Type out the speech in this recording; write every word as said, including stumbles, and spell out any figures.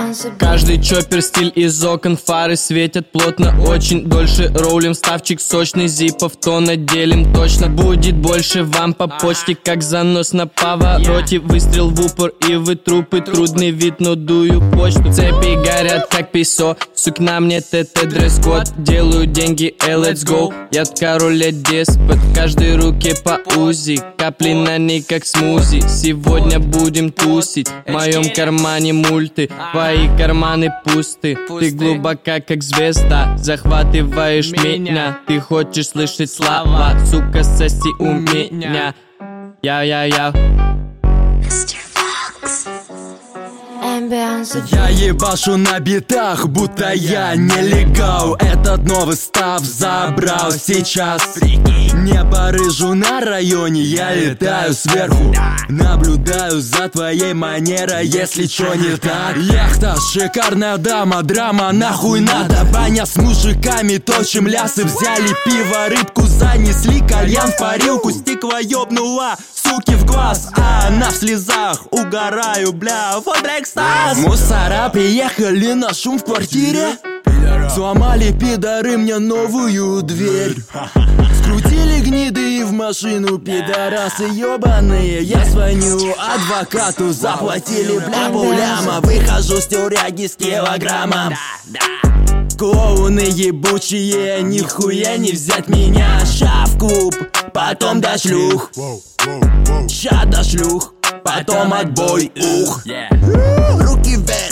Каждый чоппер, стиль из окон, фары светят плотно очень. Дольше роулим, ставчик сочный, зипов то наделим точно. Будет больше вам по почте, как занос на повороте. Выстрел в упор и вы трупы, трудный вид, но дую почту. Цепи горят как песо, сукна мне ТТ дресс-код. Делаю деньги, эй, let's go. Я король, я деспот, в каждой руке по узи. Капли на ней как смузи, сегодня будем тусить. В моем кармане мульты, твои карманы пусты. Ты глубока как звезда, захватываешь меня. Ты хочешь слышать слова, сука, соси у меня. Я-я-я. Я ебашу на битах, будто я нелегал. Этот новый став забрал сейчас. Не барыжу на районе, я летаю сверху. Наблюдаю за твоей манерой, если чё не так. Яхта, шикарная дама, драма, нахуй надо. Баня с мужиками, точим лясы. Взяли пиво, рыбку занесли, кальян в парилку. Стекла ёбнула, суки в глаз, а она в слезах. Угораю, бля, вот Blackstar. Мусора приехали на шум в квартире. Сломали пидоры мне новую дверь. Скрутили гниды в машину, пидорасы ёбаные. Я звоню адвокату, заплатили бля буляма. Выхожу с тюряги с килограммом. Клоуны ебучие, нихуя не взять меня. Ща в клуб, потом до шлюх. Ща до шлюх, потом отбой, ух. Руки вверх.